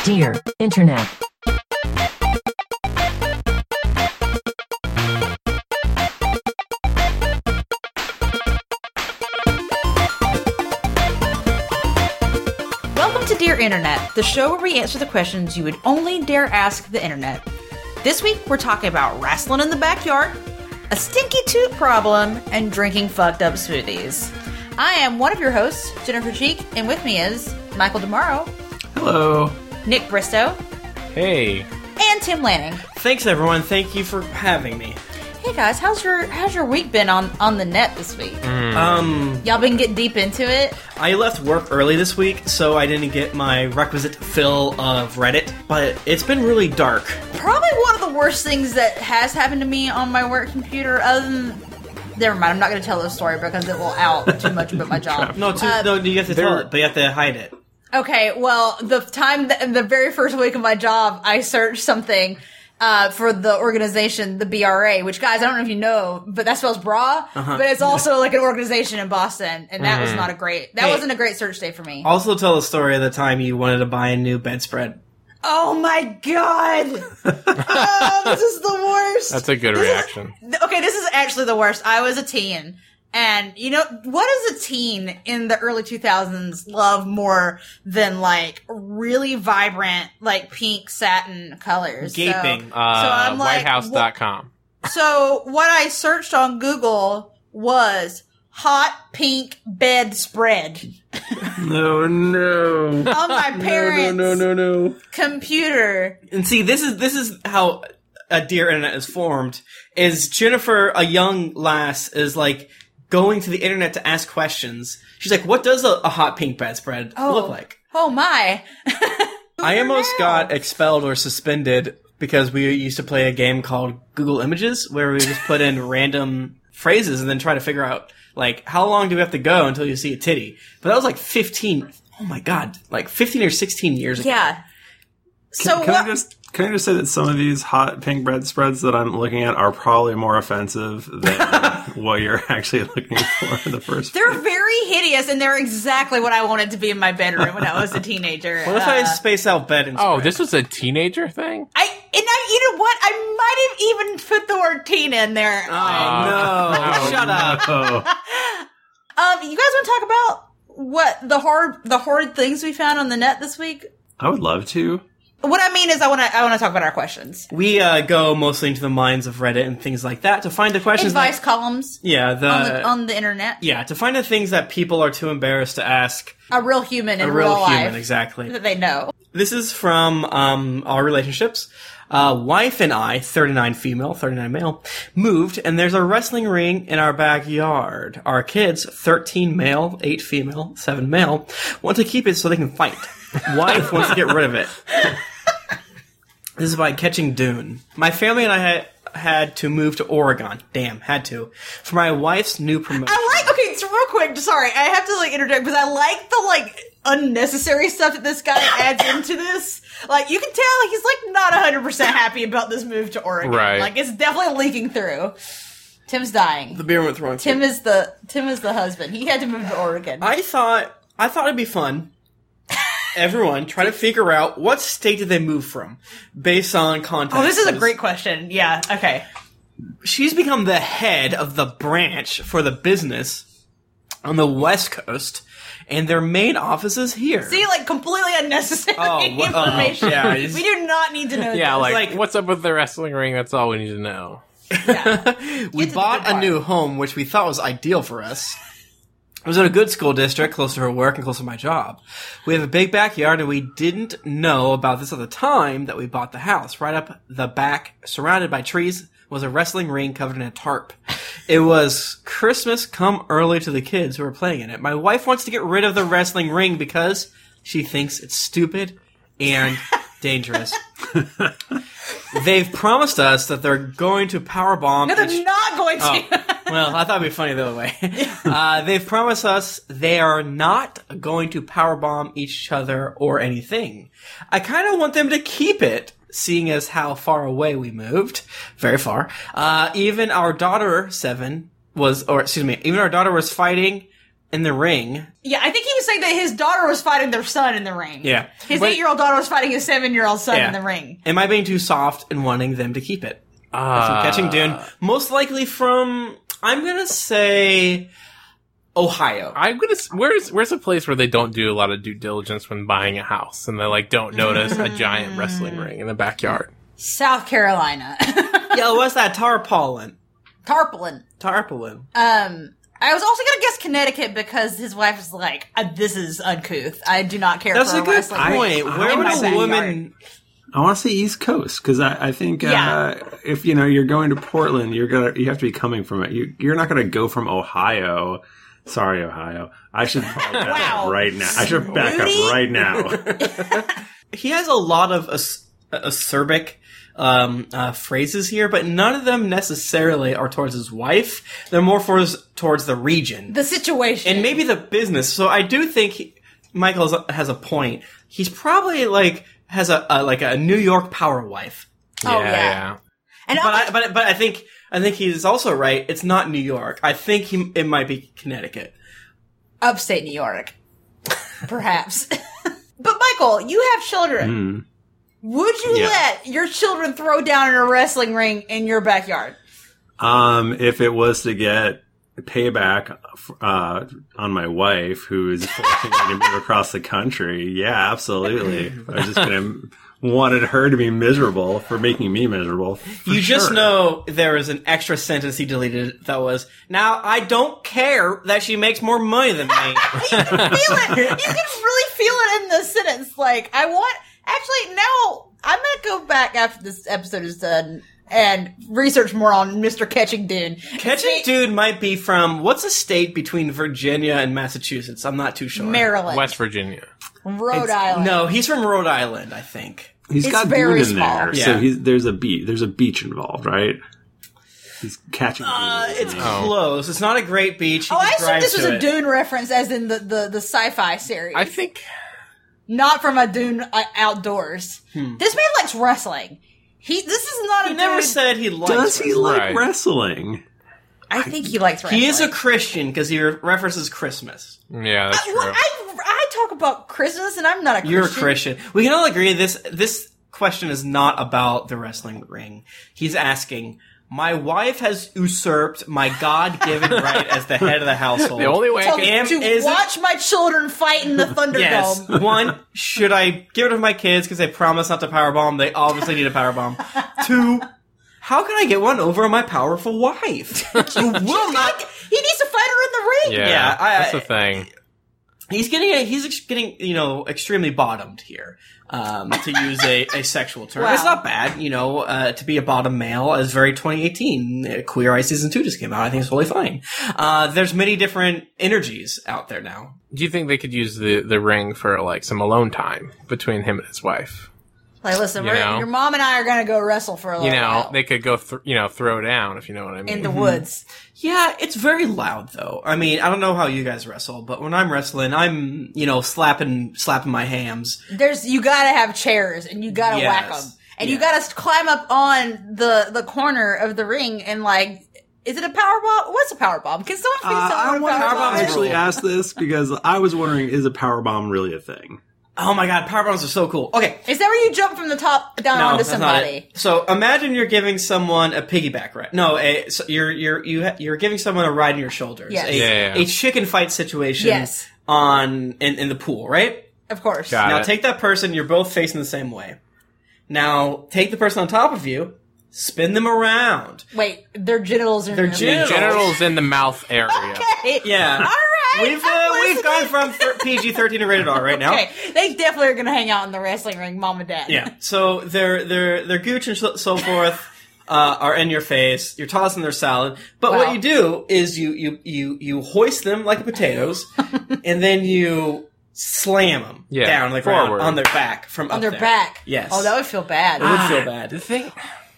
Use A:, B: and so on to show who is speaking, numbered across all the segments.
A: Dear Internet.
B: Welcome to Dear Internet, the show where we answer the questions you would only dare ask the internet. This week, we're talking about wrestling in the backyard, a stinky toot problem, and drinking fucked up smoothies. I am one of your hosts, Jennifer Cheek, and with me is Michael DeMauro.
C: Hello.
B: Nick Bristow.
D: Hey.
B: And Tim Lanning.
C: Thanks, everyone. Thank you for having me.
B: Hey guys, how's your week been on the net this week? Y'all been getting deep into it?
C: I left work early this week, so I didn't get my requisite fill of Reddit, but it's been really dark.
B: Probably one of the worst things that has happened to me on my work computer, other than... Never mind, I'm not going to tell this story because it will out too much about my job.
C: No, you have to tell it, but you have to hide it.
B: Okay, well, the very first week of my job, I searched something for the organization, the BRA, which, guys, I don't know if you know, but that spells bra, but it's also like an organization in Boston, and that was not wasn't a great search day for me.
C: Also tell the story of the time you wanted to buy a new bedspread.
B: Oh my god! Oh, this is the worst!
D: That's a good reaction.
B: This is actually the worst. I was a teen. And, you know, what does a teen in the early 2000s love more than, like, really vibrant, like, pink satin colors?
C: Gaping.
B: So I'm like...
D: Whitehouse.com.
B: So what I searched on Google was hot pink bedspread.
C: No.
B: On my parents'
C: No.
B: computer.
C: And see, this is how a Dear Internet is formed. Is Jennifer, a young lass, is like... going to the internet to ask questions. She's like, what does a hot pink bedspread look like?
B: Oh my.
C: I almost got expelled or suspended because we used to play a game called Google Images where we just put in random phrases and then try to figure out, like, how long do we have to go until you see a titty? But that was like 15 or 16 years ago.
B: Yeah.
E: Can I just say that some of these hot pink bedspreads that I'm looking at are probably more offensive than what you're actually looking for in the first place.
B: They're very hideous, and they're exactly what I wanted to be in my bedroom when I was a teenager.
C: What if I space out bed and
D: Oh, this was a teenager thing?
B: You know what? I might have even put the word teen in there.
C: no. Shut up.
B: You guys want to talk about what the horrid things we found on the net this week?
E: I would love to.
B: What I mean is I want to talk about our questions.
C: We go mostly into the minds of Reddit and things like that to find the questions.
B: Advice columns.
C: Yeah,
B: on the internet.
C: Yeah, to find the things that people are too embarrassed to ask.
B: A real human in
C: a real
B: life.
C: human, exactly.
B: That they know.
C: This is from our relationships. Wife and I, 39 female, 39 male, moved, and there's a wrestling ring in our backyard. Our kids, 13 male, 8 female, 7 male, want to keep it so they can fight. Wife wants to get rid of it. This is by Catching Dune. My family and I had to move to Oregon. Damn, had to. For my wife's new promotion.
B: So real quick, sorry, I have to interject because I like the unnecessary stuff that this guy adds into this. Like, you can tell he's not 100% happy about this move to Oregon.
D: Right.
B: Like, it's definitely leaking through. Tim's dying.
C: The beer went wrong.
B: Tim is the husband. He had to move to Oregon.
C: I thought it'd be fun. Everyone try to figure out what state did they move from based on context.
B: Oh, this is a great question. Yeah, okay.
C: She's become the head of the branch for the business on the West Coast, and their main office is here.
B: See, completely unnecessary information.
C: Yeah,
B: we do not need to know this.
D: Yeah, what's up with the wrestling ring? That's all we need to know.
B: Yeah.
C: We bought a new home, which we thought was ideal for us. It was in a good school district, close to her work and close to my job. We have a big backyard, and we didn't know about this at the time that we bought the house. Right up the back, surrounded by trees, was a wrestling ring covered in a tarp. It was Christmas come early to the kids who were playing in it. My wife wants to get rid of the wrestling ring because she thinks it's stupid and dangerous. They've promised us that they're going to powerbomb.
B: No, they're not going to.
C: Well, I thought it'd be funny the other way. They've promised us they are not going to powerbomb each other or anything. I kind of want them to keep it, seeing as how far away we moved. Very far. Even our daughter was fighting in the ring.
B: Yeah, I think he was saying that his daughter was fighting their son in the ring.
C: Yeah.
B: His
C: But-
B: 8-year-old daughter was fighting his 7-year-old son
C: Yeah.
B: in the ring.
C: Am I being too soft and wanting them to keep it? From Catching Dune. Most likely from, I'm gonna say, Ohio.
D: I'm gonna. Where's a place where they don't do a lot of due diligence when buying a house, and they like don't notice a giant wrestling ring in the backyard?
B: South Carolina.
C: Yeah, what's that? Tarpaulin.
B: Tarpaulin. I was also gonna guess Connecticut because his wife was like, "This is uncouth. I do not care
C: That's
B: for
C: a good
B: wrestling
C: point.
B: ring
C: Where
B: in
C: would
B: my
C: a
B: backyard."
C: woman...
E: I want to say East Coast because I think
B: Yeah.
E: if you're going to Portland, you have to be coming from it. You're not going to go from Ohio. Sorry, Ohio. I should probably back up right now. I should back up right now.
C: He has a lot of acerbic phrases here, but none of them necessarily are towards his wife. They're more towards the region.
B: The situation.
C: And maybe the business. So I do think Michael has a point. He's probably has a New York power wife.
B: Oh, yeah. And
C: But I think he's also right. It's not New York. I think it might be Connecticut.
B: upstate New York. Perhaps. But Michael, you have children. Would you let your children throw down in a wrestling ring in your backyard?
E: If it was to get payback on my wife, who is forcing me to move across the country, yeah, absolutely. I was just wanted her to be miserable for making me miserable.
C: You just know there was an extra sentence he deleted that was, "Now I don't care that she makes more money than me."
B: You can really feel it in the sentence. Like, now I'm going to go back after this episode is done and research more on Mr. Catching Dune.
C: Catching Dune might be from, what's a state between Virginia and Massachusetts? I'm not too sure.
B: Maryland.
D: West Virginia.
B: Rhode Island.
C: No, he's from Rhode Island, I think.
E: He's
B: It's
E: got
B: very
E: Dune in there,
C: small.
E: so
C: Yeah.
E: there's a beach involved, right? He's catching.
C: It's close. It's not a great beach. He
B: Oh, I
C: just
B: assumed
C: drives
B: this was
C: to
B: a
C: it.
B: Dune reference, as in the sci-fi series.
D: I think.
B: Not from a Dune outdoors. This man likes wrestling. This is not
C: He
B: a
C: never
B: Dune.
C: said he likes
E: Does he
C: wrestling.
E: like
D: Right.
E: wrestling?
B: I think he likes wrestling.
C: He is a Christian because he references Christmas.
D: Yeah, that's true.
B: I talk about Christmas and I'm not a Christian.
C: You're a Christian. We can all agree this question is not about the wrestling ring. He's asking, my wife has usurped my God-given right as the head of the household.
D: The only way I
B: Tell
D: can.
B: me to watch my children fight in the Thunderdome.
C: Yes. One, should I give it to my kids because they promised not to powerbomb? They obviously need a powerbomb. Two, how can I get one over on my powerful wife? You will not.
B: He needs to fight her in the ring.
D: Yeah,
C: Yeah,
D: that's the thing.
C: He's getting extremely bottomed here. To use a sexual term.
B: Wow.
C: It's not bad, to be a bottom male is very 2018. Queer Eye Season 2 just came out. I think it's totally fine. There's many different energies out there now.
D: Do you think they could use the ring for like some alone time between him and his wife?
B: Like, listen,
D: You know?
B: your mom and I are going to go wrestle for a little while
D: They could go throw down, if you know what I mean.
B: in the woods.
C: Yeah, it's very loud though. I mean, I don't know how you guys wrestle, but when I'm wrestling, I'm, slapping my hams.
B: You got to have chairs and you got to
C: Yes.
B: whack them. And you got to climb up on the corner of the ring and is it a power bomb? What's a power bomb? Can someone please tell
E: I
B: me what a power bomb is?
E: actually asked this because I was wondering, is a power bomb really a thing?
C: Oh my god, powerbombs are so cool. Okay.
B: Is that where you jump from the top down onto
C: that's not
B: somebody?
C: it. So imagine you're giving someone a piggyback ride. No, you're giving someone a ride on your shoulders.
B: Yes.
C: A chicken fight situation.
B: Yes.
C: In the pool, right?
B: Of course.
D: Got
C: Now
D: it.
C: take that person. You're both facing the same way. Now take the person on top of you. Spin them around.
B: Wait, their genitals are
C: Their
B: in your
C: genitals.
D: Genitals in the mouth area.
B: Okay.
C: Yeah.
B: All right.
C: We've gone from PG-13 to rated R right now.
B: Okay, they definitely are going to hang out in the wrestling ring, mom and dad.
C: Yeah. So their gooch and so forth are in your face. You're tossing their salad. But
B: Wow.
C: what you do is you hoist them like potatoes, and then you slam them down like
D: forward.
C: on their back from
B: On
C: up
B: their
C: there.
B: back.
C: Yes.
B: Oh, that would feel bad.
C: It would feel bad.
D: The thing.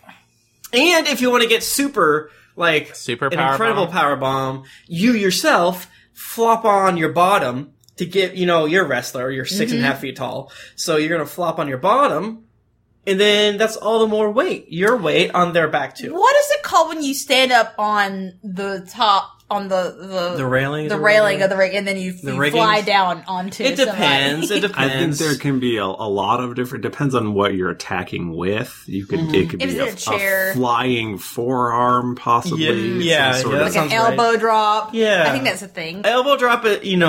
C: And if you want to get super
D: Super
C: an
D: power
C: incredible
D: bomb?
C: power bomb, you yourself flop on your bottom to get, you're a wrestler, you're 6.5 feet tall. So you're going to flop on your bottom, and then that's all the more weight. Your weight on their back too.
B: What is it called when you stand up on the top on
C: The railing?
B: the railing of the ring, and then you fly down onto
C: It depends.
B: somebody.
C: It depends.
E: I think there can be a lot of different. Depends on what you're attacking with. You could it could
B: Is
E: be
B: it a chair?
E: a flying forearm, possibly.
C: Yeah,
E: some sort
C: yeah,
E: of-
C: that
B: Like
C: sounds
B: an
C: right.
B: elbow drop.
C: Yeah.
B: I think that's a thing.
C: Elbow drop,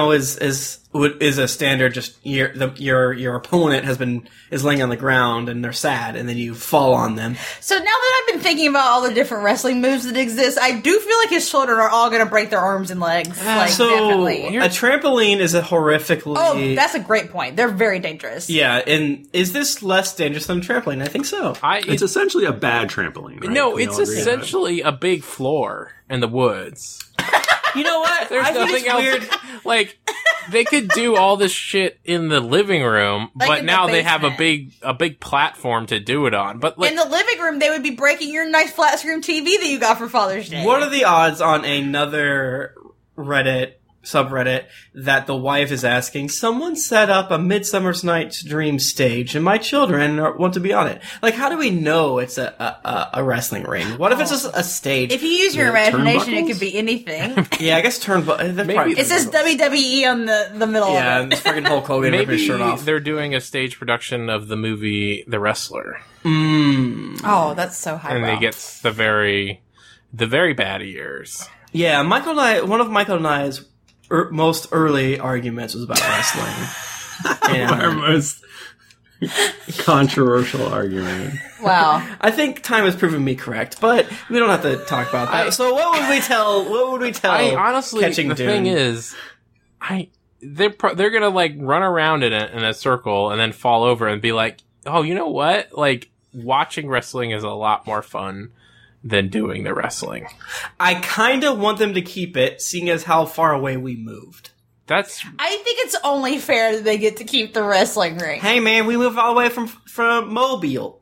C: is a standard. Just your opponent is laying on the ground and they're sad, and then you fall on them.
B: So now that I've been thinking about all the different wrestling moves that exist, I do feel like his children are all going to break their arms and legs. Like,
C: So
B: definitely.
C: a trampoline is a horrifically.
B: Oh, that's a great point. They're very dangerous.
C: yeah. And is this less dangerous than a trampoline? I think so.
E: It's essentially a bad trampoline. Right?
D: No,
E: Can we
D: it's
E: all agree on that?
D: essentially a big floor in the woods.
C: You know what?
D: There's
C: I think
D: nothing
C: it's
D: else.
C: weird.
D: Like, they could do all this shit in the living room,
B: Like
D: but
B: in the
D: now they have a
B: basement.
D: big platform to do it on. But like,
B: In the living room, they would be breaking your nice flat screen TV that you got for Father's Day.
C: What are the odds on another subreddit that the wife is asking, someone set up a Midsummer's Night's Dream stage and my children want to be on it? Like, how do we know it's a wrestling ring? What if it's just a stage?
B: If you use your
E: The
B: imagination, it
E: turnbuckles?
B: could be anything.
C: Yeah, I guess
D: Maybe-
B: It says WWE on the middle
C: Yeah,
B: of
C: and
B: it.
C: freaking Hulk Hogan ripping his
D: maybe
C: shirt off.
D: they're doing a stage production of the movie The Wrestler,
B: Oh, that's so high.
D: and they get the very bad years.
C: Yeah, one of Michael and I's most early arguments was about wrestling.
E: Our
C: And
E: most controversial argument.
B: Wow.
C: I think time has proven me correct, but we don't have to talk about that. So what would we tell?
D: I honestly,
C: Catching
D: the
C: Dune?
D: thing is, they're gonna like run around in a circle and then fall over and be like, oh, you know what? Like, watching wrestling is a lot more fun than doing the wrestling.
C: I kind of want them to keep it, seeing as how far away we moved.
D: That's
B: I think it's only fair that they get to keep the wrestling ring.
C: Hey man, we moved all the way from Mobile.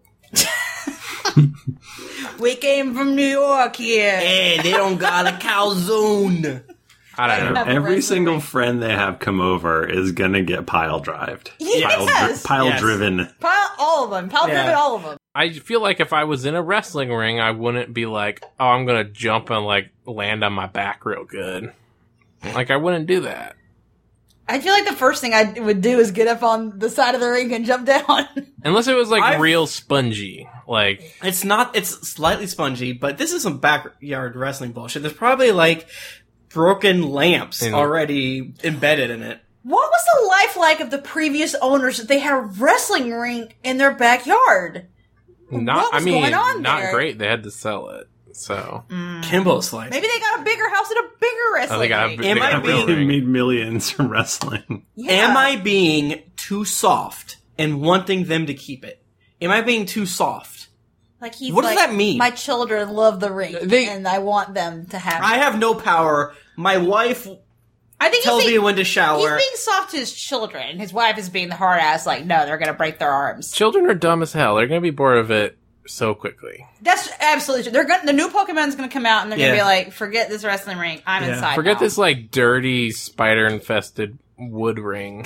B: We came from New York here.
C: Hey, they don't got a calzone.
D: I don't know.
B: Have a
E: Every
B: wrestling
E: single
B: ring.
E: friend they have come over is gonna get pile drived.
B: Yes.
E: Pile
C: Yes.
E: driven.
B: All of them. Pile
C: Yeah.
B: driven, all of them.
D: I feel like if I was in a wrestling ring, I wouldn't be like, oh, I'm gonna jump and like land on my back real good. Like, I wouldn't do that.
B: I feel like the first thing I would do is get up on the side of the ring and jump down.
D: Unless it was like
C: I've-
D: real spongy. Like,
C: It's slightly spongy, but this is some backyard wrestling bullshit. There's probably like broken lamps
D: And-
C: already embedded in it.
B: What was the life like of the previous owners that they had a wrestling ring in their backyard? What was going on
D: not
B: there?
D: great. They had to sell it. So,
C: Kimbo's like,
B: Maybe they got a bigger house and a bigger wrestling
D: they got a
B: ring.
D: big-
C: Am
D: they
C: I
D: got a real
C: being-
E: They
D: ring.
E: made millions from wrestling.
B: Yeah.
C: am I being too soft and wanting them to keep it? Am I being too soft?
B: Like he's
C: What does
B: like,
C: that mean?
B: My children love the ring,
D: They-
B: and I want them to have.
C: I have no power. My wife
B: I think
C: tells
B: he's
C: me
B: being,
C: when to shower.
B: he's being soft to his children. His wife is being the hard ass. Like, no, they're gonna break their arms.
D: children are dumb as hell. They're gonna be bored of it so quickly.
B: That's absolutely true. They're gonna, the new Pokemon's gonna come out, and they're gonna
C: Yeah.
B: be like, "Forget this wrestling ring. I'm
C: Yeah.
B: inside."
D: Forget
B: now."
D: this like dirty spider-infested wood ring.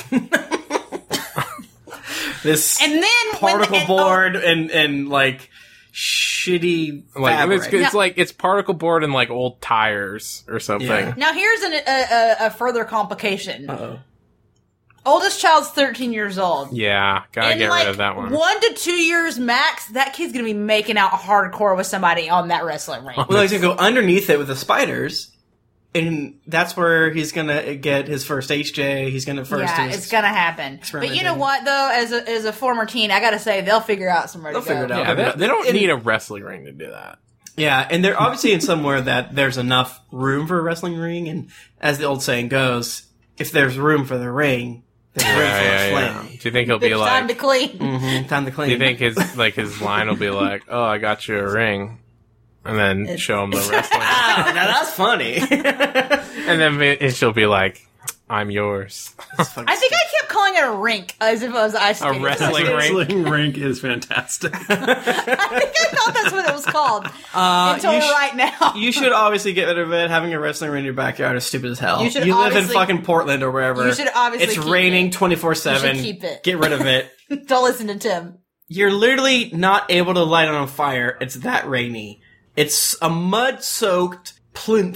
C: This
B: And then
C: particle
B: when the,
C: board and like shitty
D: Like
C: fabric.
D: it's like it's particle board and like old tires or something.
C: Yeah.
B: Now here's a further complication.
C: Uh-oh.
B: Oldest child's 13 years old.
D: Yeah, gotta
B: In
D: get
B: like
D: rid of that one.
B: 1 to 2 years max, that kid's gonna be making out hardcore with somebody on that wrestling ring.
C: Well, he's gonna go underneath it with the spiders, and that's where he's gonna get his first HJ. He's gonna first.
B: Yeah,
C: his-
B: it's gonna happen. But you know what, though, as a former teen, I gotta say they'll figure out somewhere
C: They'll
B: to go.
C: figure it out.
D: Yeah, they don't
C: And-
D: need a wrestling ring to do that.
C: Yeah, and they're obviously in somewhere that there's enough room for a wrestling ring, and as the old saying goes, if there's room for the ring, there's room for a flame.
D: Do you think he'll be
B: It's time to
D: like?
B: clean.
C: Time to clean.
D: Do you think his line will be like, "Oh, I got you a ring," and then show him the wrestling,
C: Ah, now that's funny.
D: and then she'll be like, "I'm yours."
B: I think I kept calling it a rink as if it was ice skating.
D: wrestling ring.
E: Wrestling rink is fantastic.
B: I think I thought that's what it was called until
C: you sh-
B: right now.
C: You should obviously get rid of it. Having a wrestling ring in your backyard is stupid as hell.
B: You should
C: live in
B: obviously-
C: fucking Portland or wherever.
B: You should obviously
C: It's
B: keep
C: raining
B: it.
C: 24/7.
B: You should keep it.
C: Get rid of it.
B: Don't listen to Tim.
C: You're literally not able to light it on fire. It's that rainy. It's a mud-soaked plinth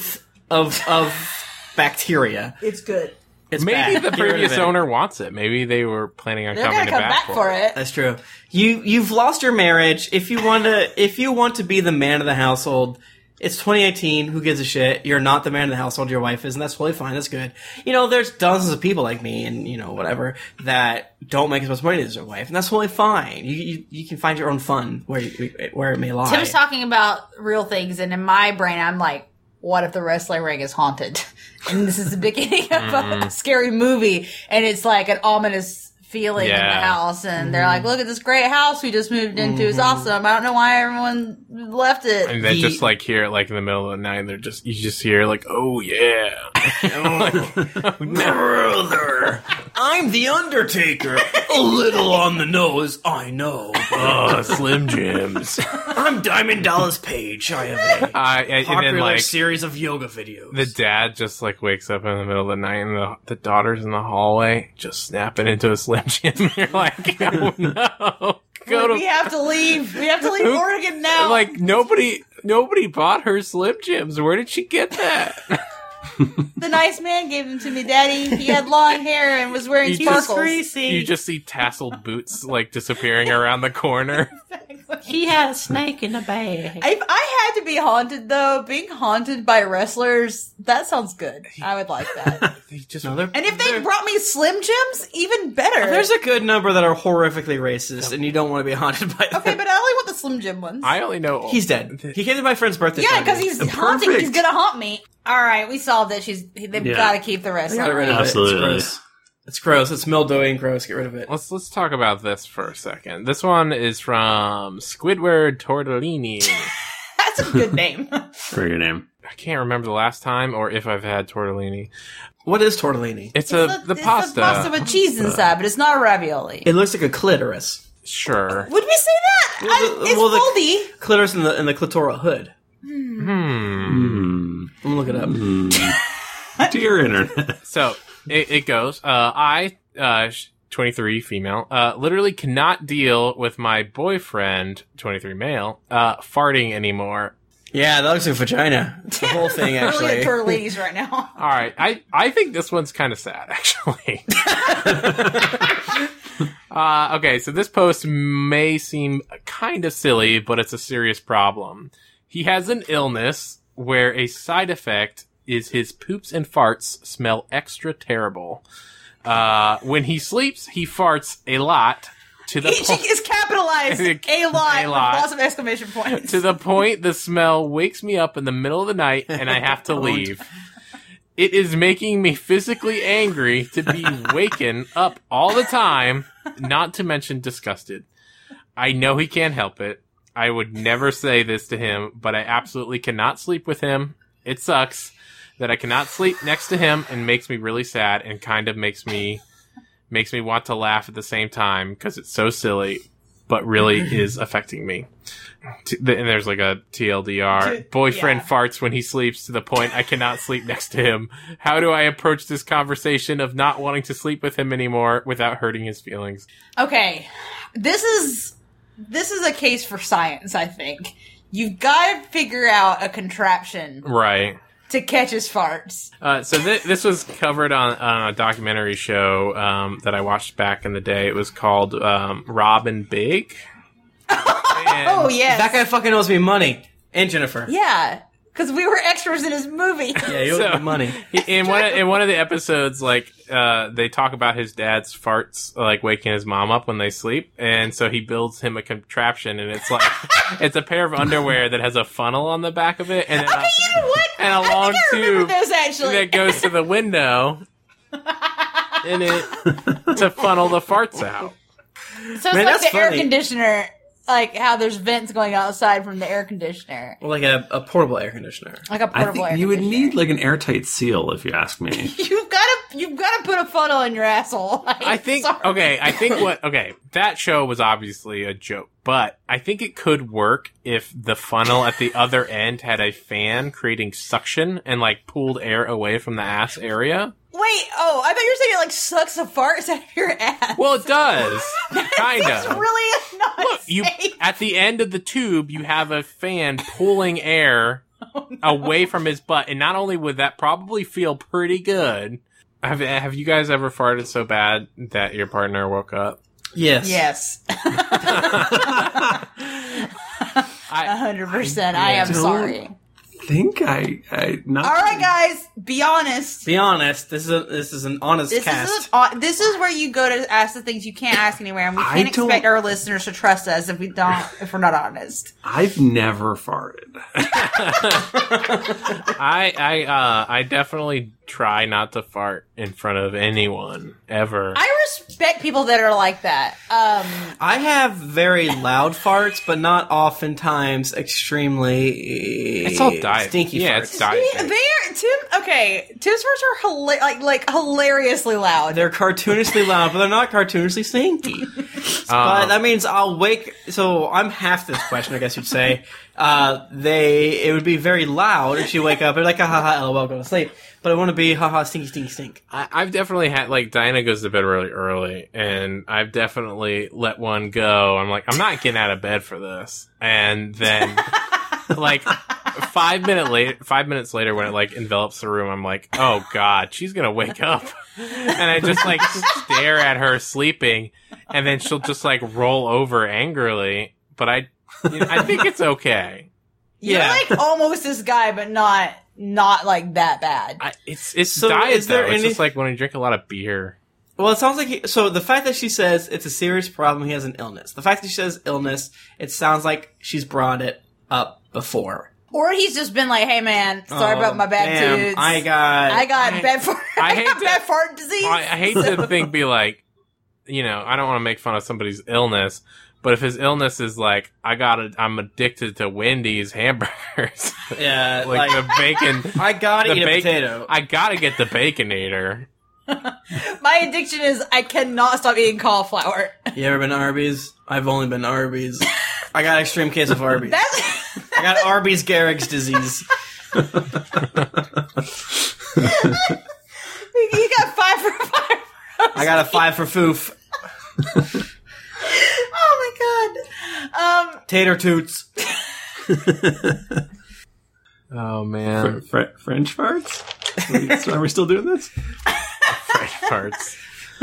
C: of bacteria.
B: It's good.
C: It's
D: Maybe
C: bad.
D: the
C: Get rid of
D: previous
C: it.
D: owner wants it. Maybe they were planning on
B: They're
D: coming
B: gonna come back for it.
C: That's true. You've lost your marriage. If you want to be the man of the household, it's 2018. Who gives a shit? You're not the man of the household. Your wife is, and that's totally fine. That's good. There's dozens of people like me, and whatever, that don't make as much money as their wife, and that's totally fine. You can find your own fun where it may lie.
B: Tim's talking about real things, and in my brain, I'm like, what if the wrestling ring is haunted? And this is the beginning of a scary movie, and it's like an ominous feeling in the house, and they're like, look at this great house we just moved into. It's awesome. I don't know why everyone left it.
D: And they just like hear it like in the middle of the night, and you just hear like, oh yeah.
C: Brother, I'm the Undertaker. A little on the nose, I know.
D: Oh, Slim Jims.
C: I'm Diamond Dallas Page. I have a
D: And
C: popular
D: then like
C: series of yoga videos.
D: the dad just like wakes up in the middle of the night, and the daughter's in the hallway just snapping into a Slim Jim. You're like, oh no.
B: We have to leave. We have to leave Oregon now.
D: Like nobody bought her Slim Jims. Where did she get that?
B: The nice man gave them to me, Daddy. He had long hair and was wearing sparkles.
D: You just see tasseled boots like disappearing around the corner.
C: He had a snake in a bag.
B: If I had to be haunted, though, being haunted by wrestlers, that sounds good. I would like that. And if they brought me Slim Jims, even better.
C: There's a good number that are horrifically racist, and you don't want to be haunted by them.
B: Okay, but I only want the Slim Jim ones.
D: I only know
C: He's dead. He came to my friend's birthday
B: Yeah,
C: party.
B: because he's haunting. He's gonna haunt me. All right, we solved it. They've got to keep the wrestler.
C: Get rid of
E: Absolutely.
C: it. It's gross. It's mildewy and gross. Get rid of it.
D: Let's talk about this for a second. This one is from Squidward Tortellini.
B: That's a good name.
E: Very good name.
D: I can't remember the last time or if I've had tortellini.
C: What is tortellini?
D: It's
B: the
D: pasta.
B: It's the pasta with cheese inside, but it's not a ravioli.
C: It looks like a clitoris.
D: Sure.
B: Would we say that? It's moldy.
C: The clitoris in the clitoral hood.
E: Hmm.
C: I'm gonna look it up.
E: Dear internet.
D: So it goes. I 23 female, literally cannot deal with my boyfriend, 23 male, farting anymore.
C: Yeah, that looks like vagina. The whole thing,
B: I'm really
C: actually.
B: at ladies right now.
D: All right, I think this one's kind of sad, actually. Okay, so this post may seem kind of silly, but it's a serious problem. He has an illness where a side effect is his poops and farts smell extra terrible. When he sleeps, he farts a lot. To the
B: It's capitalized. A lot. With lots of exclamation points.
D: To the point the smell wakes me up in the middle of the night and I have to leave. It is making me physically angry to be waken up all the time, not to mention disgusted. I know he can't help it. I would never say this to him, but I absolutely cannot sleep with him. It sucks that I cannot sleep next to him and makes me really sad and kind of makes me want to laugh at the same time because it's so silly, but really is affecting me. And there's like a TLDR. Boyfriend farts when he sleeps to the point I cannot sleep next to him. How do I approach this conversation of not wanting to sleep with him anymore without hurting his feelings?
B: Okay, this is a case for science, I think. You've got to figure out a contraption
D: Right.
B: to catch his farts.
D: So this was covered on a documentary show that I watched back in the day. It was called Robin Big.
B: Oh, yes.
C: That guy fucking owes me money. And Jennifer.
B: Yeah, because we were extras in his movie.
C: Yeah, he owes me money.
D: In one of the episodes, like they talk about his dad's farts, like waking his mom up when they sleep, and so he builds him a contraption, and it's like it's a pair of underwear that has a funnel on the back of it, and then
B: Okay, you know what?
D: and a
B: I
D: long
B: think I remember
D: tube
B: those, actually.
D: that goes to the window, in it to funnel the farts out.
B: So it's
C: Man,
B: like
C: that's
B: the air
C: funny.
B: conditioner, like how there's vents going outside from the air conditioner.
C: Like a portable air conditioner.
B: Like a
E: I
B: portable air
E: think you would
B: conditioner.
E: need like an airtight seal, if you ask me.
B: You've got to put a funnel in your asshole.
D: I think that show was obviously a joke, but I think it could work if the funnel at the other end had a fan creating suction and like pulled air away from the ass area.
B: Wait, I thought you were saying it like sucks the farts out of your ass.
D: Well, it does. Kind
B: It's
D: of.
B: really not
D: Look,
B: safe.
D: at the end of the tube, you have a fan pulling air away from his butt. And not only would that probably feel pretty good, have you guys ever farted so bad that your partner woke up?
C: Yes.
B: Yes. 100%. I am sorry.
E: I think I not.
B: All right, guys, be honest.
C: Be honest. This is an honest cast.
B: This is where you go to ask the things you can't ask anywhere, and we
E: I
B: can't
E: don't-
B: expect our listeners to trust us if we're not honest.
E: I've never farted.
D: I definitely try not to fart in front of anyone ever.
B: I respect people that are like that.
C: I have very loud farts, but not oftentimes extremely.
D: It's all diet.
C: Stinky
D: Yeah,
C: farts.
D: it's diet.
B: Tim's farts are like hilariously loud.
C: They're cartoonishly loud, but they're not cartoonishly stinky. But that means I'll wake. So I'm half this question, I guess you'd say. It would be very loud if you wake up. They're like, ha ha ha, lol, go to sleep. But I want to be, ha ha, stinky, stinky, stink.
D: I've definitely had, like, Diana goes to bed really early, and I've definitely let one go. I'm like, I'm not getting out of bed for this. And then, like, 5 minutes later, when it, like, envelops the room, I'm like, oh god, she's gonna wake up. And I just, like, stare at her sleeping, and then she'll just, like, roll over angrily. But I think it's okay.
B: You're like almost this guy, but not like that bad.
D: It's
C: So
D: diet,
C: is there
D: though. It's
C: any-
D: just like when you drink a lot of beer.
C: Well, it sounds like so the fact that she says it's a serious problem, he has an illness. The fact that she says illness, it sounds like she's brought it up before.
B: Or he's just been like, hey man, sorry about my bad
C: Damn,
B: toots.
C: I got
B: bad fart.
D: I hate to-
B: bad fart disease.
D: I hate to think, be like, you know, I don't want to make fun of somebody's illness, but if his illness is like, I'm addicted to Wendy's hamburgers,
C: Yeah,
D: like the bacon.
C: I gotta
D: the
C: eat a
D: bacon-
C: potato.
D: I gotta get the Baconator.
B: My addiction is I cannot stop eating cauliflower.
C: You ever been to Arby's? I've only been to Arby's. I got extreme case of Arby's.
B: That's
C: I got Arby's Gehrig's disease.
B: you got 5 for 5.
C: I got a 5 for foof.
B: Oh my god.
C: Tater toots.
D: Oh man,
E: French farts? Are we still doing this?
D: French farts.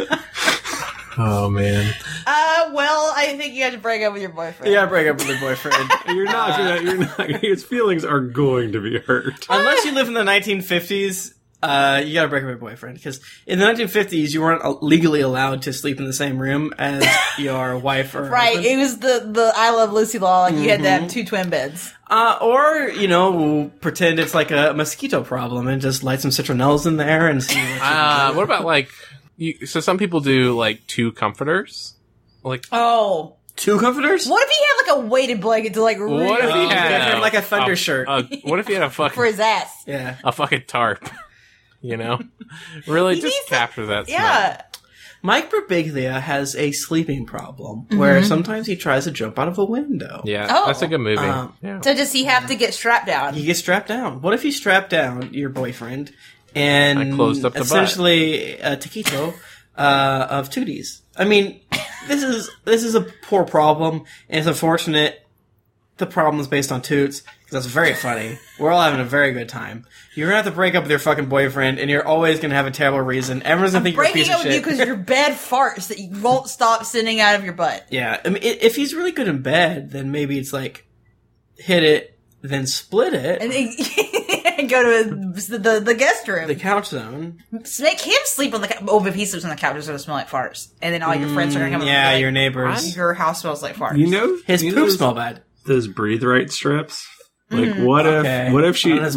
D: Oh man,
B: Well, I think you have to break up with your boyfriend.
C: Yeah, break up with your boyfriend.
E: You're not. His feelings are going to be hurt.
C: Unless you live in the 1950s, you gotta break up with your boyfriend. Because in the 1950s, you weren't legally allowed to sleep in the same room as your wife or
B: Right,
C: husband.
B: it was the I Love Lucy law, like you had to have 2 twin beds.
C: Or, we'll pretend it's like a mosquito problem and just light some citronels in there and see what you can do.
D: what about like? So some people do like 2 comforters, like.
B: Oh.
C: 2 comforters?
B: What if he had like a weighted blanket to like really
D: What if he
C: get
D: had
C: him like a thunder shirt.
D: What if he had a
B: for
D: fucking
B: his ass?
C: Yeah.
D: a fucking tarp? You know, really
B: He
D: just
B: needs to-
D: capture that. Smell.
B: Yeah.
C: Mike Birbiglia has a sleeping problem where sometimes he tries to jump out of a window.
D: Yeah,
B: Oh.
D: that's a good movie.
C: Um,
D: yeah.
B: So does he have to get strapped down?
C: You get strapped down. What if you strap down your boyfriend and
D: I closed up the butt.
C: essentially a taquito of tooties? I mean, this is a poor problem, and it's unfortunate the problem is based on toots, because that's very funny. We're all having a very good time. You're gonna have to break up with your fucking boyfriend, and you're always gonna have a terrible reason. Everyone's gonna think you're a
B: Breaking
C: piece
B: up
C: of
B: with you
C: shit.
B: because your bed farts that you won't stop sending out of your butt.
C: Yeah, I mean, if he's really good in bed, then maybe it's like, hit it, then split it.
B: And then go to the guest room.
C: The couch zone.
B: Make him sleep on the couch. Oh, if he sleeps on the couch, it's going to smell like farts. And then all your friends are going to come over
C: Yeah,
B: and be
C: your
B: like,
C: neighbors.
B: your house smells like farts.
E: You know,
C: His
E: you
C: poop
E: know
C: smell bad.
E: those breathe right strips. Like what
C: Okay.
E: if she
C: On his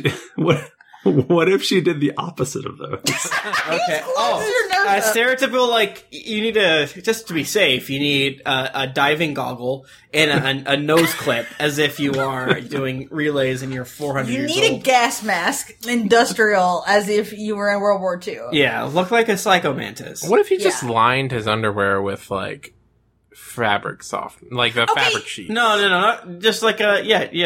E: what if she did the opposite of those?
C: Okay.
B: Close your nose up.
C: Stereotypical, like, you need just to be safe, you need a diving goggle and a nose clip, as if you are doing relays and you're 400
B: You
C: years
B: need a
C: old.
B: gas mask, industrial, as if you were in World War II.
C: Yeah, look like a psycho mantis.
D: What if he just
B: Yeah.
D: lined his underwear with like fabric soft, like the fabric sheet.
C: No, not just like a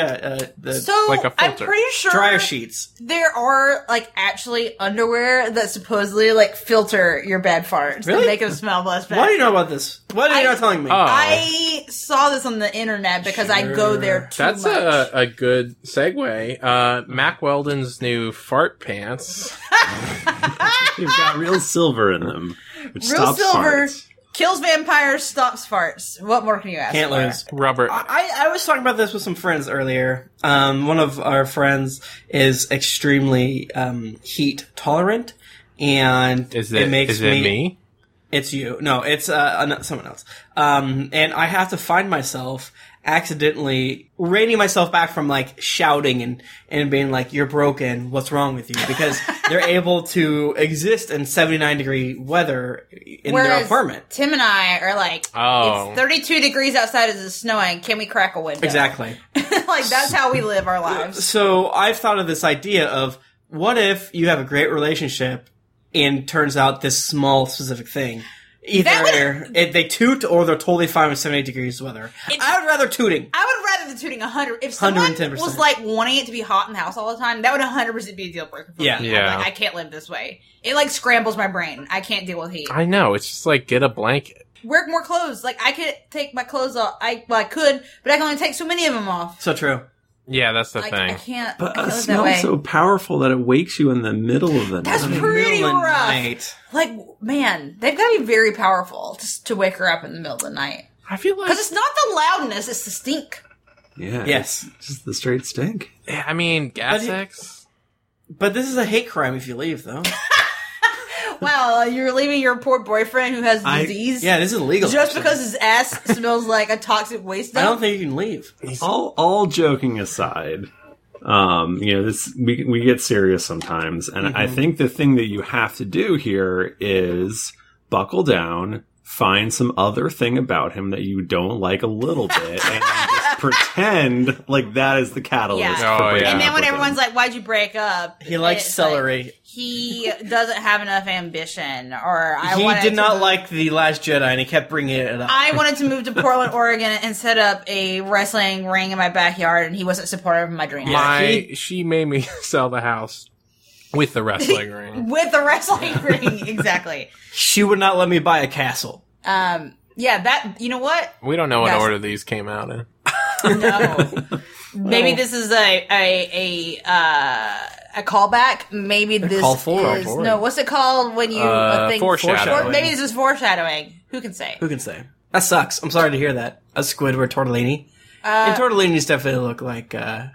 B: So
D: like a
B: I'm
D: filter.
B: pretty sure
C: dryer sheets.
B: there are like actually underwear that supposedly like filter your bad farts
C: Really?
B: to make them smell less bad.
C: Why do you know about this? What are you not telling me?
D: Oh.
B: I saw this on the internet because I go there too
D: That's
B: much.
D: a good segue. Mac Weldon's new fart pants.
E: They've got real silver in them, which
B: Real
E: stops
B: silver
E: farts.
B: kills vampires, stops farts. What more can you ask
C: Can't
B: for?
C: lose.
D: Rubber.
C: I was talking about this with some friends earlier. One of our friends is extremely heat tolerant, and
D: Is
C: it
D: it
C: makes
D: me?
C: It's you. No, it's someone else. And I have to find myself accidentally reining myself back from like shouting and being like, "You're broken. What's wrong with you?" Because they're able to exist in 79-degree weather in their
B: Whereas
C: apartment.
B: Tim and I are like,
D: Oh.
B: it's 32 degrees outside, it's snowing. Can we crack a window?
C: Exactly.
B: Like, that's how we live our lives.
C: So I've thought of this idea of what if you have a great relationship and turns out this small specific thing. Either they toot or they're totally fine with 78 degrees weather. I would rather tooting.
B: I would rather the tooting 100. If someone
C: 110%.
B: was like wanting it to be hot in the house all the time, that would 100% be a deal breaker for
C: Yeah.
B: me.
D: Yeah.
B: I'm like, I can't live this way. It like scrambles my brain. I can't deal with heat.
D: I know. It's just like get a blanket.
B: Wear more clothes. Like, I could take my clothes off. I could, but I can only take so many of them off.
C: So true.
D: Yeah, that's the
B: Like,
D: thing.
B: I can't.
E: But
B: I
E: a
B: live that
E: smell
B: way.
E: so powerful that it wakes you in the middle of the
B: That's
E: night.
B: pretty
C: Middle of the
B: rough.
C: night.
B: Like, man, they've got to be very powerful to wake her up in the middle of the night.
D: I feel like
B: Because it's not the loudness, it's the stink.
E: Yeah.
C: Yes.
E: It's just the straight stink.
D: I mean, gas
C: But
D: X.
C: But this is a hate crime if you leave, though.
B: Wow, you're leaving your poor boyfriend who has disease
C: Yeah, this is illegal.
B: just
C: actually.
B: because his ass smells like a toxic waste
C: I don't
B: dump?
C: think you can leave.
E: All joking aside, this we get serious sometimes, and I think the thing that you have to do here is buckle down, find some other thing about him that you don't like a little bit, and just pretend like that is the catalyst.
B: Yeah.
E: For
D: Oh,
E: breaking
D: yeah.
B: And then
E: up
B: when
E: with
B: everyone's
E: him.
B: like, why'd you break up?
C: He likes
B: It's
C: celery.
B: like, he doesn't have enough ambition, or I
C: He
B: wanted
C: did
B: to
C: not
B: move-
C: like The Last Jedi, and he kept bringing it up.
B: I wanted to move to Portland, Oregon, and set up a wrestling ring in my backyard, and he wasn't supportive of my dream.
D: She made me sell the house with the wrestling ring.
B: With the wrestling ring, exactly.
C: She would not let me buy a castle.
B: Yeah, that, you know what?
D: We don't know what
B: That's-
D: order these came out in.
B: No. Maybe this is a callback. Maybe this
C: call forward.
B: is
D: Call forward.
B: no. What's it called when you a thing
D: foreshadowing.
B: Maybe this is foreshadowing. Who can say?
C: Who can say? That sucks. I'm sorry to hear that. A Squidward tortellini. And tortellinis definitely look like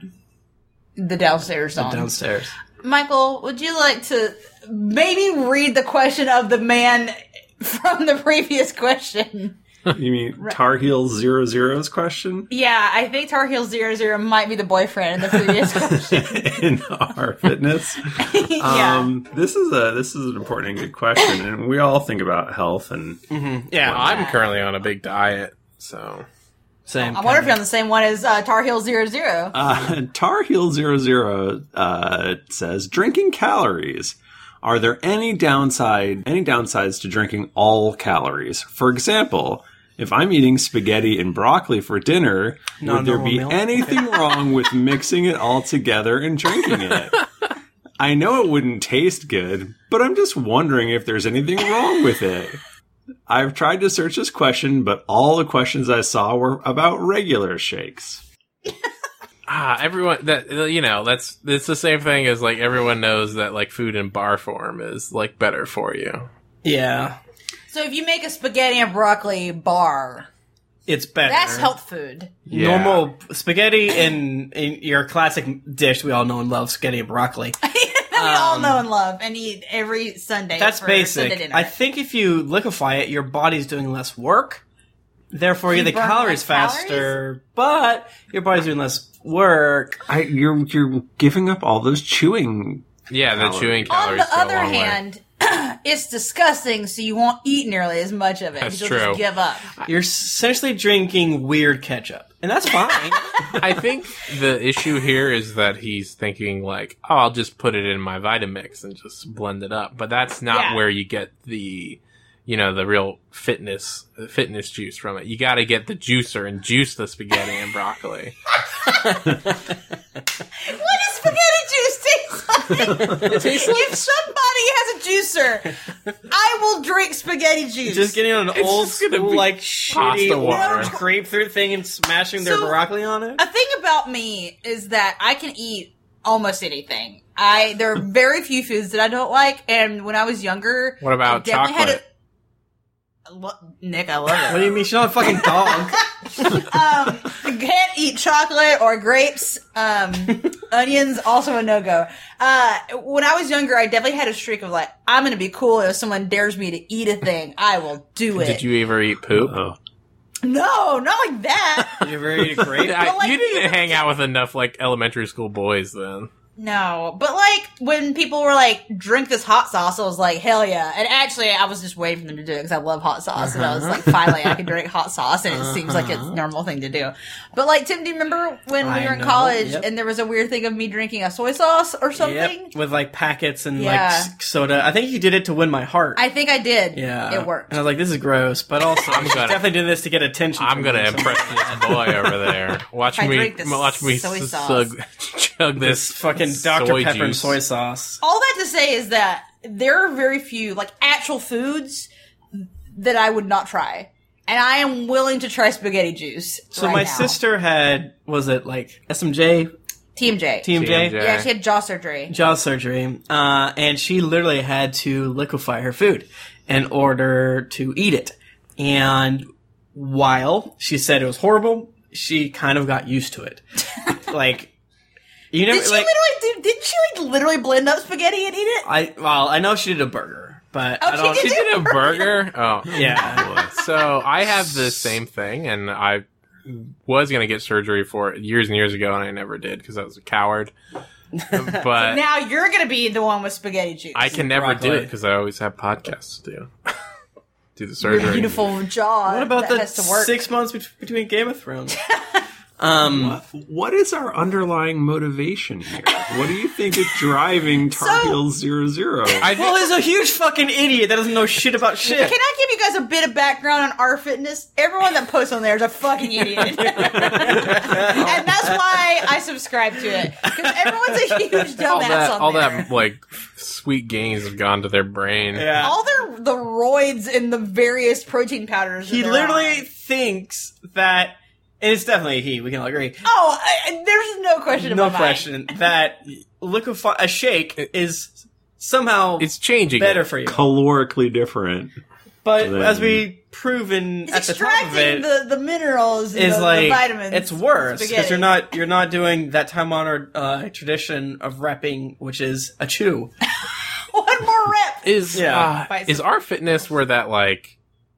B: The downstairs zone.
C: downstairs.
B: Michael, would you like to maybe read the question of the man from the previous question?
E: You mean Tar Heels 00's question
B: Yeah, I think Tar Heel 00 might be the boyfriend in the previous question.
E: in our fitness?
B: Yeah.
E: This is an important and good question, and we all think about health and
C: Yeah,
D: I'm currently on a big diet, so
C: same.
B: I wonder if you're on the same one as Tar Heel 00.
E: Tar Heel 00 says drinking calories. Are there any downsides to drinking all calories? For example, if I'm eating spaghetti and broccoli for dinner, would there
C: Non-normal
E: be
C: meal?
E: anything wrong with mixing it all together and drinking it? I know it wouldn't taste good, but I'm just wondering if there's anything wrong with it. I've tried to search this question, but all the questions I saw were about regular shakes.
D: everyone it's the same thing as like everyone knows that like food in bar form is like better for you.
C: Yeah,
B: So if you make a spaghetti and broccoli bar,
C: it's better.
B: that's health food.
D: Yeah.
C: Normal spaghetti and your classic dish we all know and love, spaghetti and broccoli.
B: That we all know and love and eat every Sunday.
C: That's
B: for
C: basic.
B: Sunday dinner.
C: I think if you liquefy it, your body's doing less work. Therefore, you get the
B: burn
C: calories
B: less
C: faster, but your body's doing less work.
E: You're giving up all those chewing.
D: Yeah, the
E: Calories.
D: chewing
B: On
D: calories
B: the
D: go a
B: other
D: long way.
B: hand, it's disgusting, so you won't eat nearly as much of it.
D: That's
B: You'll
D: true.
B: just give up.
C: You're essentially drinking weird ketchup, and that's fine.
D: I think the issue here is that he's thinking like, oh, I'll just put it in my Vitamix and just blend it up. But that's not
B: Yeah.
D: where you get the the real fitness juice from it. You got to get the juicer and juice the spaghetti and broccoli.
B: What does spaghetti juice taste like? If somebody has a juicer, I will drink spaghetti juice.
C: Just getting on an
D: It's
C: old
D: just gonna
C: school,
D: be
C: like,
D: pasta
C: shitty
D: water.
C: orange grapefruit thing and smashing their
B: So-
C: broccoli on it.
B: A thing about me is that I can eat almost anything. There are very few foods that I don't like, and when I was younger,
D: What about
B: I definitely
D: chocolate?
B: Nick, I love
C: What
B: it.
C: do you mean? She's not a fucking dog.
B: I can't eat chocolate or grapes. Onions, also a no-go. When I was younger, I definitely had a streak of like, I'm gonna be cool if someone dares me to eat a thing. I will do it.
D: Did you ever eat poop?
E: Oh.
B: No, not like that.
C: Did you ever eat a grape?
B: like,
D: You didn't hang out with enough like elementary school boys then.
B: No, but like when people were like, drink this hot sauce, I was like, hell yeah. And actually, I was just waiting for them to do it because I love hot sauce. And I was like, finally, I can drink hot sauce. And it seems like it's a normal thing to do. But like, Tim, do you remember when we
C: I
B: were in
C: know,
B: college
C: yep.
B: and there was a weird thing of me drinking a soy sauce or something?
C: Yep, with like packets and
B: Yeah.
C: like soda. I think you did it to win my heart.
B: I think I did.
C: Yeah,
B: It worked.
C: And I was like, "This is gross," but also,
D: I'm
C: she's
D: gonna-
C: definitely doing this to get attention.
D: I'm
C: from
D: gonna
C: me, so-
D: impress this boy over there. Watch
B: I
D: me
B: drink this soy sauce.
D: chug
C: This
D: this
C: fucking Dr.
D: soy
C: Pepper and
D: juice.
C: soy sauce.
B: All that to say is that there are very few, like, actual foods that I would not try. And I am willing to try spaghetti juice.
C: So
B: right
C: my
B: now.
C: sister had, was it like SMJ,
B: TMJ.
C: TMJ,
D: TMJ.
B: Yeah, she had jaw surgery.
C: jaw surgery, and she literally had to liquefy her food in order to eat it. And while she said it was horrible, she kind of got used to it. Like, you never
B: Did she
C: like.
B: didn't she like literally blend up spaghetti and eat it?
C: I know she did a burger, but
B: Oh,
C: I don't.
B: she
D: She did a burger? Oh.
C: Yeah.
D: So I have the same thing, and I was going to get surgery for it years and years ago, and I never did because I was a coward. But
B: Now you're gonna be the one with spaghetti juice.
D: I can never do
C: Broccoli.
D: it because I always have podcasts to do. Do the
B: Your
D: surgery.
B: beautiful jaw.
C: What about
B: that
C: the
B: has to work.
C: 6 months between Game of Thrones?
E: What is our underlying motivation here? What do you think is driving Tar Heels 0-0?
C: Well, there's a huge fucking idiot that doesn't know shit about shit.
B: Can I give you guys a bit of background on our fitness? Everyone that posts on there is a fucking idiot. And that's why I subscribe to it. Because everyone's a huge dumbass
D: all
B: on there.
D: that like sweet gains have gone to their brain.
C: Yeah.
B: All the roids and the various protein powders. that
C: He
B: they're
C: literally
B: on.
C: thinks that, and it's definitely he, we can all agree.
B: Oh, there's no question
C: No
B: about
C: question that a shake is somehow
D: It's changing.
C: better
D: it.
C: for you.
E: Calorically different.
C: But
E: Then-
C: as we proven
B: It's
C: at the top of
B: extracting
C: it,
B: the minerals and
C: is
B: the
C: like
B: vitamins.
C: it's worse because
B: spaghetti.
C: you're not doing that time honored tradition of repping, which is a chew.
B: One more rep.
D: Is
C: Yeah.
D: is our fitness where that like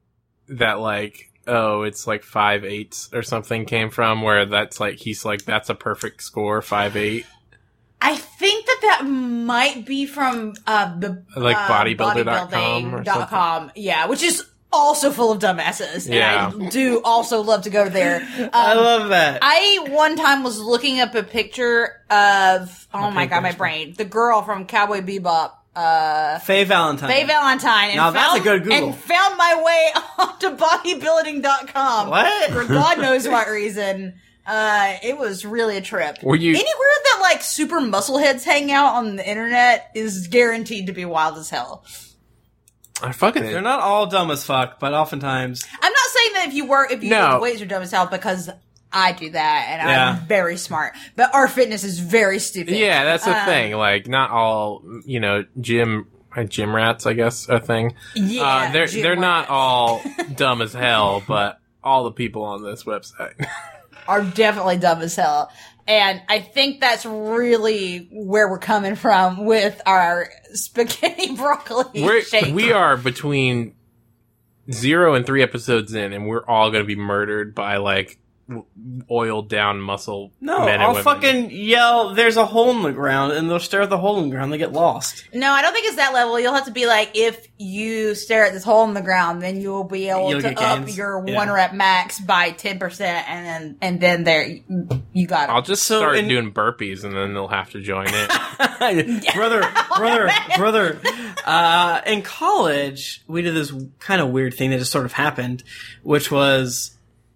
D: oh it's like 5.8 or something came from, where that's like he's like that's a perfect score 5.8.
B: I think that might be from the
D: Like bodybuilder.com or
B: bodybuilding.com. Yeah, which is also full of dumbasses.
D: Yeah.
B: And I do also love to go there.
C: I love that.
B: I one time was looking up a picture of my god, my
C: picture.
B: brain. The girl from Cowboy Bebop.
C: Faye Valentine.
B: Faye Valentine. And
C: Now that's a good Google.
B: And found my way onto bodybuilding.com.
C: What?
B: For God knows what reason. It was really a trip.
D: Were you-
B: Anywhere that like super muscleheads hang out on the internet is guaranteed to be wild as hell.
D: I fucking
C: They're not all dumb as fuck, but oftentimes
B: I'm not saying that if you
D: No.
B: lift weights are dumb as hell, because I do that and
C: Yeah.
B: I'm very smart. But our fitness is very stupid.
D: Yeah, that's the thing. Like, not all, gym rats, I guess, a thing.
B: Yeah,
D: they're
B: gym
D: not
B: rats.
D: all dumb as hell, but all the people on this website.
B: Are definitely dumb as hell. And I think that's really where we're coming from with our spaghetti broccoli shake.
D: We are between 0 and 3 episodes in, and we're all going to be murdered by, like, oiled down muscle
C: no,
D: men and
C: I'll
D: women.
C: fucking yell. There's a hole in the ground, and they'll stare at the hole in the ground. They get lost.
B: No, I don't think it's that level. You'll have to be like, if you stare at this hole in the ground, then you'll be able
C: You'll
B: to
C: get
B: up
C: gains.
B: your
C: Yeah.
B: 1 rep max by 10%, and then there you got it.
D: I'll just
C: So
D: start
C: in-
D: doing burpees, and then they'll have to join in.
C: brother. In college, we did this kind of weird thing that just sort of happened, which was,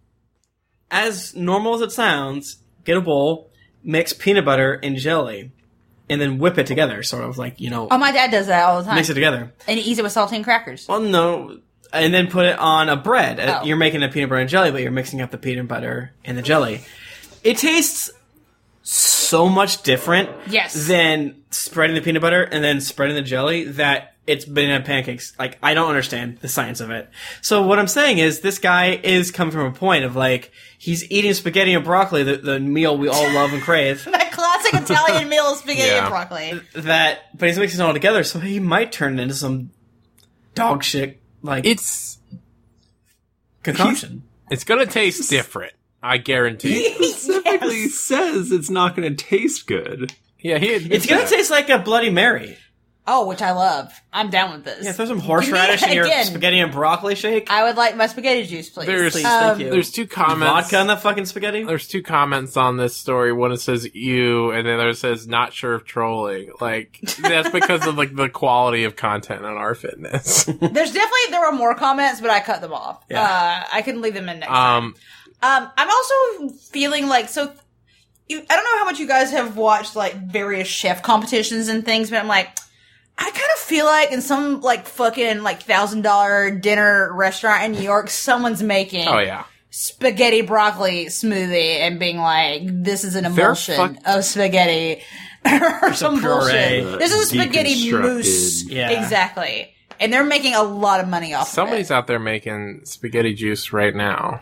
C: as normal as it sounds, get a bowl, mix peanut butter and jelly, and then whip it together, sort of like,
B: Oh, my dad does that all the time.
C: mix it together.
B: And he eats it with saltine crackers.
C: Well, no, and then put it on a bread.
B: Oh.
C: You're making a peanut butter and jelly, but you're mixing up the peanut butter and the jelly. It tastes so much different than spreading the peanut butter and then spreading the jelly that it's banana pancakes. Like, I don't understand the science of it. So what I'm saying is this guy is coming from a point of, like, he's eating spaghetti and broccoli, the meal we all love and crave.
B: That classic Italian meal of spaghetti and broccoli.
C: But he's mixing it all together, so he might turn it into some dog shit, like,
D: It's
C: concoction.
D: it's gonna taste different. I guarantee.
E: He specifically says it's not going to taste good.
D: Yeah,
C: It's gonna taste like a Bloody Mary.
B: Oh, which I love. I'm down with this.
C: Yeah, throw some horseradish in your
B: Again.
C: spaghetti and broccoli shake.
B: I would like my spaghetti juice, please.
C: Please, thank you.
D: There's two comments.
C: Vodka in the fucking spaghetti?
D: There's two comments on this story. One it says "you," and then the other says "not sure if trolling." Like, that's because of like the quality of content on our fitness.
B: There were more comments, but I cut them off.
C: Yeah.
B: I couldn't leave them in next time. I'm also feeling like, I don't know how much you guys have watched like various chef competitions and things, but I'm like, I kind of feel like in some like fucking like $1,000 dinner restaurant in New York, someone's making spaghetti broccoli smoothie and being like, this is an emulsion of spaghetti or some bullshit. This is a spaghetti mousse.
C: Yeah.
B: Exactly. And they're making a lot of money off of it.
D: Somebody's out there making spaghetti juice right now.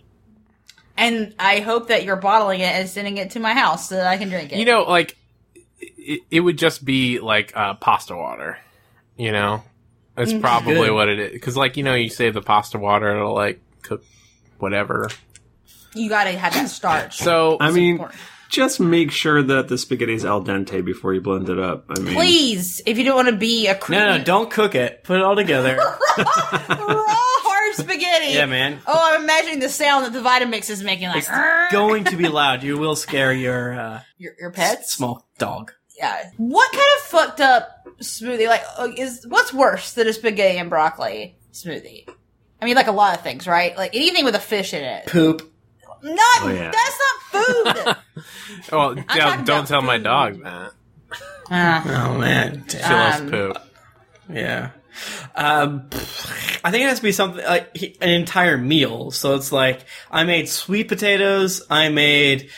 B: And I hope that you're bottling it and sending it to my house so that I can drink it.
D: You know, like, it would just be like pasta water. You know? That's probably what it is. Because, like, you save the pasta water, it'll, like, cook whatever.
B: You gotta have that starch.
D: So,
E: I mean,
B: important.
E: just make sure that the spaghetti's al dente before you blend it up. I mean,
B: Please, if you don't want to be a
C: No, don't cook it. Put it all together.
B: raw hard spaghetti.
C: Yeah, man.
B: Oh, I'm imagining the sound that the Vitamix is making, like
C: It's going to be loud. You will scare your
B: pets.
C: small dog.
B: Yeah. What kind of fucked up smoothie? Like, what's worse than a spaghetti and broccoli smoothie? I mean, like a lot of things, right? Like anything with a fish in it.
C: Poop.
B: That's not food.
D: well, don't tell my dog that.
C: Oh man,
D: She loves poop.
C: Yeah. I think it has to be something like an entire meal. So it's like I made sweet potatoes, I made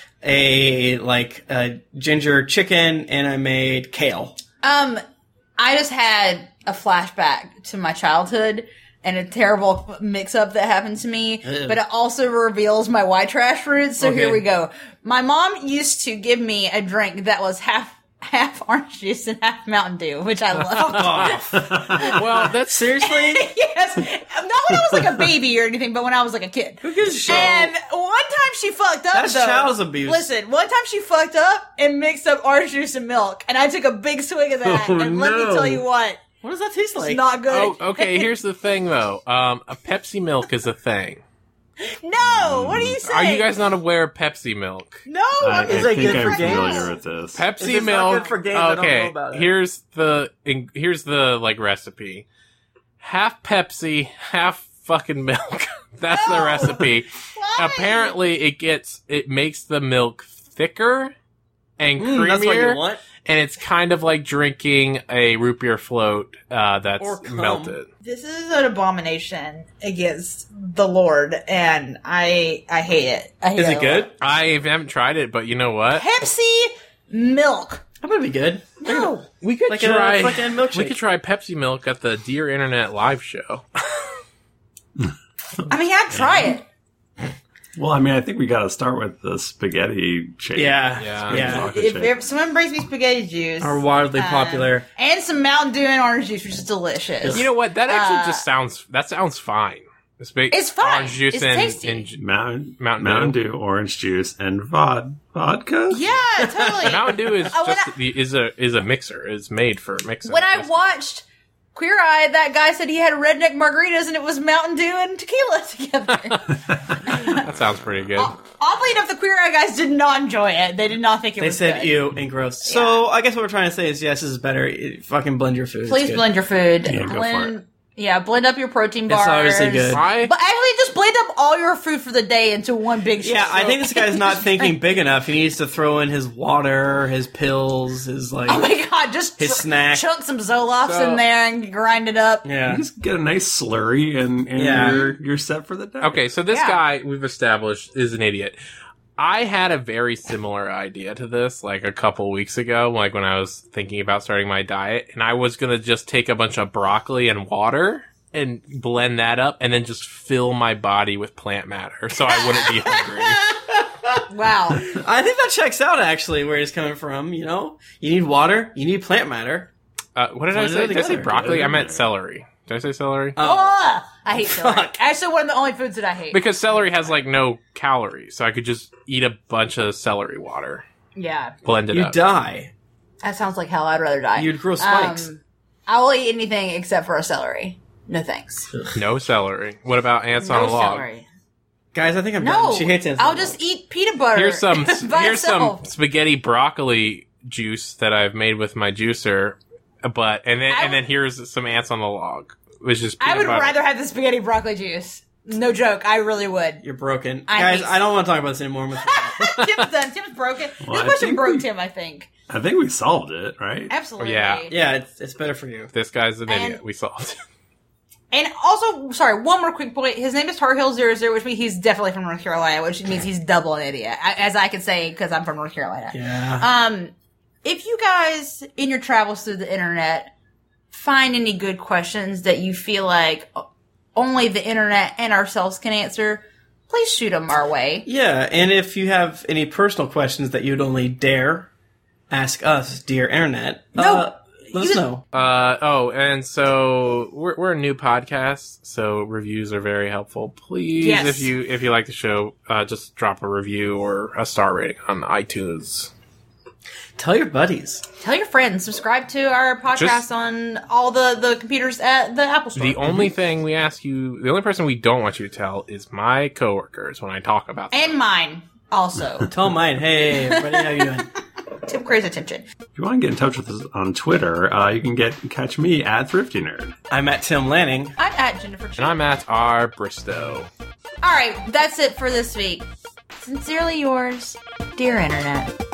C: a ginger chicken, and I made kale.
B: I just had a flashback to my childhood and a terrible mix-up that happened to me, but it also reveals my white trash roots, so here we go. My mom used to give me a drink that was half orange juice and half Mountain Dew, which I love.
D: Well, that's
C: Seriously?
B: Yes. Not when I was like a baby or anything, but when I was like a kid.
C: Who gives a shit?
B: And one time she fucked up,
C: That's
B: though.
C: child's abuse.
B: Listen, one time she fucked up and mixed up orange juice and milk, and I took a big swig of that, and let me tell you what.
C: What does that taste like?
B: It's not good.
D: Oh, okay, here's the thing, though. A Pepsi milk is a thing.
B: No! What are you saying?
D: Are you guys not aware of Pepsi milk?
B: No!
E: I
C: Is it
E: think
C: good
E: I'm
C: for games?
E: familiar with this.
D: Pepsi
C: it's not
D: milk.
C: good for games, I don't
D: okay,
C: know about it.
D: here's the like recipe. Half Pepsi, half fucking milk. That's the recipe.
B: Why?
D: Apparently, it makes the milk thicker and creamier.
C: That's what you want?
D: And it's kind of like drinking a root beer float that's
C: Or cum.
D: melted.
B: This is an abomination against the Lord, and I hate it. I hate
C: Is it good?
D: I haven't tried it, but you know what?
B: Pepsi milk.
C: That would be good.
B: No.
D: We could
C: Like
D: try
C: a fucking milkshake.
D: We could try Pepsi milk at the Dear Internet live show.
B: I mean, I'd try it.
E: Well, I mean, I think we got to start with the spaghetti shake.
C: Yeah.
B: If someone brings me spaghetti juice.
C: Are wildly popular.
B: And some Mountain Dew and orange juice, which is delicious.
D: You know what? That actually just sounds fine.
B: It's fine.
D: Orange juice
B: It's
D: and,
B: tasty.
D: and
E: Mountain Dew, orange juice, and vodka.
B: Yeah, totally.
D: Mountain Dew is
B: Oh, when
D: just is a mixer. It's made for mixing.
B: When I watched Queer Eye, that guy said he had redneck margaritas and it was Mountain Dew and tequila together.
D: That sounds pretty good.
B: Oddly Oddly enough, the Queer Eye guys did not enjoy it. They did not think it
C: They
B: was
C: said
B: good.
C: ew and gross. So I guess what we're trying to say is yes, this is better. Fucking blend your food. It's
B: Please
C: good.
B: blend your food.
E: Yeah, go for it.
B: Blend up your protein bars.
C: It's obviously good.
D: Why?
B: But actually, just blend up all your food for the day into one big.
C: Yeah, I think this guy's not thinking
B: drink.
C: big enough. He needs to throw in his water, his pills, his like.
B: Oh my god! Just
C: His snack.
B: Chunk some Zolofts
D: So-
B: in there and grind it up.
C: Yeah.
E: Just get a nice slurry and
C: Yeah.
E: you're set for the day.
D: Okay, so this
B: Yeah.
D: guy we've established is an idiot. I had a very similar idea to this, like a couple weeks ago, like when I was thinking about starting my diet, and I was gonna just take a bunch of broccoli and water and blend that up, and then just fill my body with plant matter, so I wouldn't be hungry.
B: Wow.
C: I think that checks out actually where he's coming from. You know, you need water, you need plant matter.
D: What did I
C: Blend it
D: say? Did I say
C: together.
D: broccoli?
E: Get it
D: I
E: in
D: meant
E: there.
D: celery. Did I say celery?
B: Ugh, I hate celery.
C: Fuck.
B: Actually, one of the only foods that I hate.
D: Because celery has like no calories, so I could just eat a bunch of celery water,
B: Yeah,
D: blend it
C: You
D: up.
C: die.
B: that sounds like hell. I'd rather die.
C: You'd grow spikes.
B: I will eat anything except for a celery. No thanks.
D: No celery. What about ants on a
B: No
D: log?
B: celery.
C: Guys, I think I'm
B: No,
C: done. She hates it.
B: I'll just eat peanut butter.
D: Here's some
B: by
D: here's some
B: itself.
D: spaghetti broccoli juice that I've made with my juicer, and then here's some ants on the log, which is
B: I
D: peanut
B: would
D: butter.
B: rather have the spaghetti broccoli juice. No joke, I really would.
C: You're broken.
B: I
C: Guys,
B: hate-
C: I don't want to talk about this anymore.
B: Tim's done. Tim's broken.
E: Well,
B: This
E: I
B: question
E: think
B: broke
E: we-
B: Tim, I think.
E: I think we solved it, right?
B: Absolutely.
D: Yeah.
C: Yeah, it's better for you.
D: This guy's an
B: And-
D: idiot. We solved it.
B: And also, sorry, one more quick point. His name is Tar Heel 00, which means he's definitely from North Carolina, which means he's double an idiot, as I can say because I'm from North Carolina.
C: Yeah.
B: If you guys, in your travels through the internet, find any good questions that you feel like only the internet and ourselves can answer, please shoot them our way.
C: Yeah, and if you have any personal questions that you'd only dare ask us, dear internet,
B: No,
C: let us know.
D: And so we're a new podcast, so reviews are very helpful. Please,
B: Yes.
D: if you like the show, just drop a review or a star rating on iTunes.
C: Tell your buddies.
B: Tell your friends. Subscribe to our podcast
D: Just-
B: on all the computers at the Apple Store.
D: The only thing we ask you, the only person we don't want you to tell is my coworkers when I talk about them.
B: and mine, also.
C: Tell mine, hey, everybody, how you doing?
B: Tim craves attention.
E: If you want to get in touch with us on Twitter, you can catch me at Thrifty Nerd.
C: I'm at Tim Lanning.
B: I'm at Jennifer Chu.
D: And I'm at R. Bristow.
B: All right, that's it for this week. Sincerely yours, dear Internet.